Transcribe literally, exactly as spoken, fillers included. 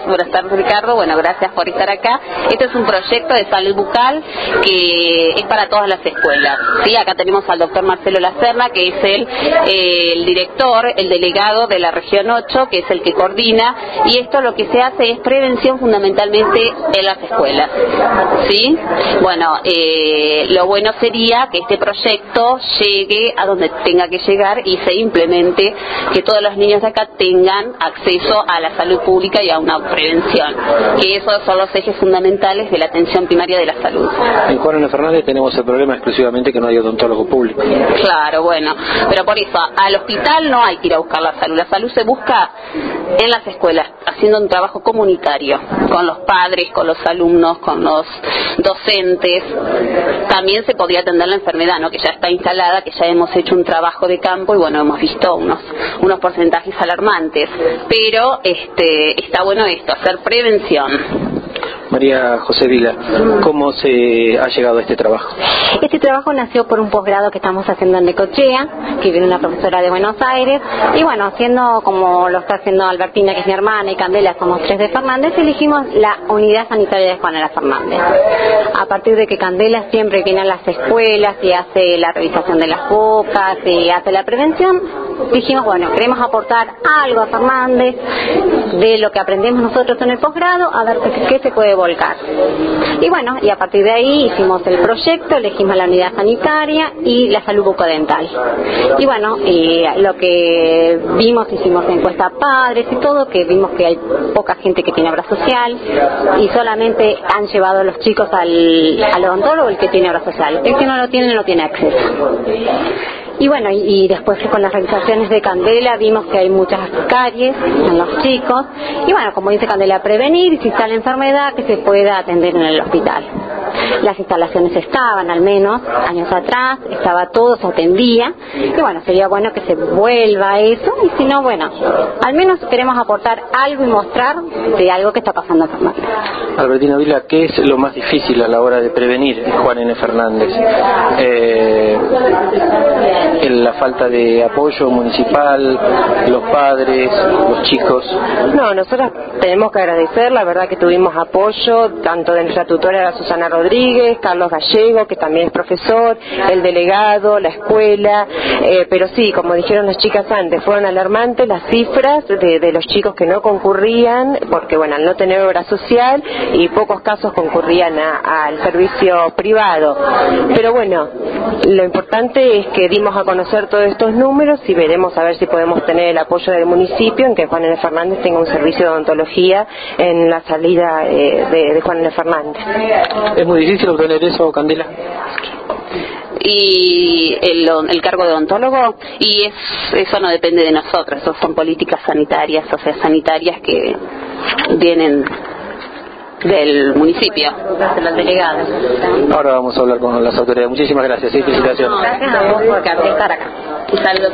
buenas tardes Ricardo, bueno, gracias por estar acá. Este es un proyecto de salud bucal que es para todas las escuelas, ¿sí? Acá tenemos al doctor Marcelo Lacerna, que es el, eh, el director, el delegado de la región ocho, que es el que coordina, y esto lo que se hace es prevención fundamentalmente en las escuelas, ¿sí? Bueno, eh, lo bueno sería que este proyecto llegue a donde tenga que llegar y se implemente, que todos los niños de acá tengan acceso a la salud pública y a una prevención, que esos son los ejes fundamentales de la atención primaria de la salud. En Juan N. Fernández tenemos el problema exclusivamente que no hay odontólogo público. Claro, bueno, pero por eso, al hospital no hay que ir a buscar la salud, la salud se busca en las escuelas, haciendo un trabajo comunitario, con los padres, con los alumnos, con los docentes. También se podría atender la enfermedad, ¿no?, que ya está instalada, que ya hemos hecho un trabajo de campo y bueno, hemos visto unos, unos porcentajes alarmantes, pero este, está bueno esto, hacer prevención. María José Vila, ¿cómo se ha llegado a este trabajo? Este trabajo nació por un posgrado que estamos haciendo en Necochea, que viene una profesora de Buenos Aires, y bueno, haciendo como lo está haciendo Albertina, que es mi hermana, y Candela, somos tres de Fernández, elegimos la unidad sanitaria de Juan N. Fernández. A partir de que Candela siempre viene a las escuelas y hace la revisación de las bocas y hace la prevención, dijimos, bueno, queremos aportar algo a Fernández de lo que aprendemos nosotros en el posgrado, a ver qué, qué se puede volcar. Y bueno, y a partir de ahí hicimos el proyecto, elegimos la unidad sanitaria y la salud bucodental. Y bueno, y lo que vimos, hicimos encuesta a padres y todo, que vimos que hay poca gente que tiene obra social y solamente han llevado a los chicos al, al odontólogo el que tiene obra social. El que no lo tiene no tiene acceso. Y bueno, y, y después con las revisaciones de Candela vimos que hay muchas caries en los chicos. Y bueno, como dice Candela, prevenir, y si está la enfermedad, que se pueda atender en el hospital. Las instalaciones estaban, al menos, años atrás, estaba todo, se atendía. Y bueno, sería bueno que se vuelva a eso. Y si no, bueno, al menos queremos aportar algo y mostrar de algo que está pasando en Fernández. Albertina Vila, ¿qué es lo más difícil a la hora de prevenir Juan N. Fernández? Eh... la falta de apoyo municipal, los padres, los chicos. No, nosotros tenemos que agradecer, la verdad que tuvimos apoyo tanto de nuestra tutora Susana Rodríguez, Carlos Gallego, que también es profesor, el delegado, la escuela, eh, pero sí, como dijeron las chicas antes, fueron alarmantes las cifras de, de los chicos que no concurrían, porque bueno, al no tener obra social y pocos casos concurrían al servicio privado. Pero bueno, lo importante es que dimos a conocer todos estos números y veremos a ver si podemos tener el apoyo del municipio en que Juan N. Fernández tenga un servicio de odontología en la salida eh, de, de Juan N. Fernández. ¿Es muy difícil obtener eso, Candela? Y el, el cargo de odontólogo, y es, eso no depende de nosotros, eso son políticas sanitarias, o sea, sanitarias que vienen del municipio, de los delegados. Ahora vamos a hablar con las autoridades. Muchísimas gracias y felicitaciones. Gracias a vos por estar acá. Un saludo.